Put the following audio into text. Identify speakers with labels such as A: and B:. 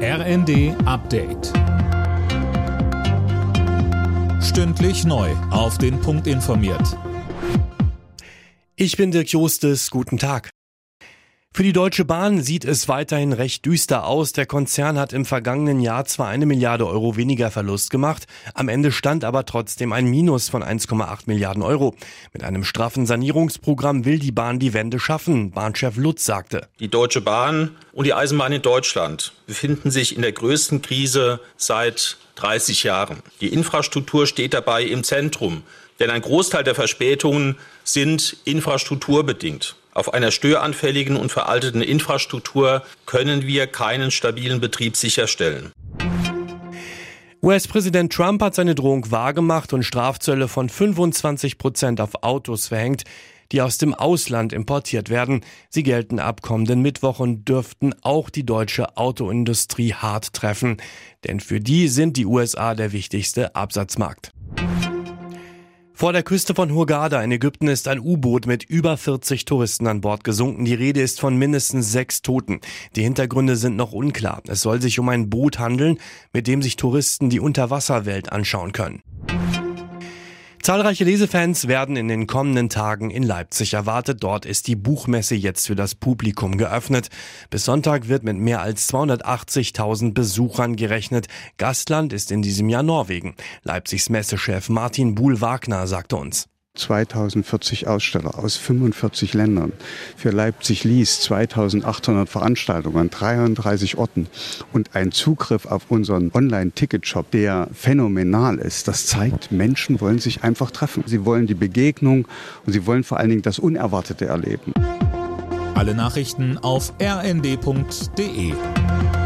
A: RND Update. Stündlich neu auf den Punkt informiert.
B: Ich bin Dirk Jostes, guten Tag. Für die Deutsche Bahn sieht es weiterhin recht düster aus. Der Konzern hat im vergangenen Jahr zwar 1 Milliarde Euro weniger Verlust gemacht, am Ende stand aber trotzdem ein Minus von 1,8 Milliarden Euro. Mit einem straffen Sanierungsprogramm will die Bahn die Wende schaffen, Bahnchef Lutz sagte.
C: Die Deutsche Bahn und die Eisenbahn in Deutschland befinden sich in der größten Krise seit 30 Jahren. Die Infrastruktur steht dabei im Zentrum, denn ein Großteil der Verspätungen sind infrastrukturbedingt. Auf einer störanfälligen und veralteten Infrastruktur können wir keinen stabilen Betrieb sicherstellen.
B: US-Präsident Trump hat seine Drohung wahrgemacht und Strafzölle von 25% auf Autos verhängt, die aus dem Ausland importiert werden. Sie gelten ab kommenden Mittwoch und dürften auch die deutsche Autoindustrie hart treffen. Denn für die sind die USA der wichtigste Absatzmarkt. Vor der Küste von Hurghada in Ägypten ist ein U-Boot mit über 40 Touristen an Bord gesunken. Die Rede ist von mindestens 6 Toten. Die Hintergründe sind noch unklar. Es soll sich um ein Boot handeln, mit dem sich Touristen die Unterwasserwelt anschauen können. Zahlreiche Lesefans werden in den kommenden Tagen in Leipzig erwartet. Dort ist die Buchmesse jetzt für das Publikum geöffnet. Bis Sonntag wird mit mehr als 280.000 Besuchern gerechnet. Gastland ist in diesem Jahr Norwegen. Leipzigs Messechef Martin Buhl-Wagner sagte uns:
D: 2040 Aussteller aus 45 Ländern. Für Leipzig liest 2800 Veranstaltungen an 33 Orten und ein Zugriff auf unseren Online-Ticket-Shop, der phänomenal ist. Das zeigt, Menschen wollen sich einfach treffen. Sie wollen die Begegnung und sie wollen vor allen Dingen das Unerwartete erleben.
A: Alle Nachrichten auf rnd.de.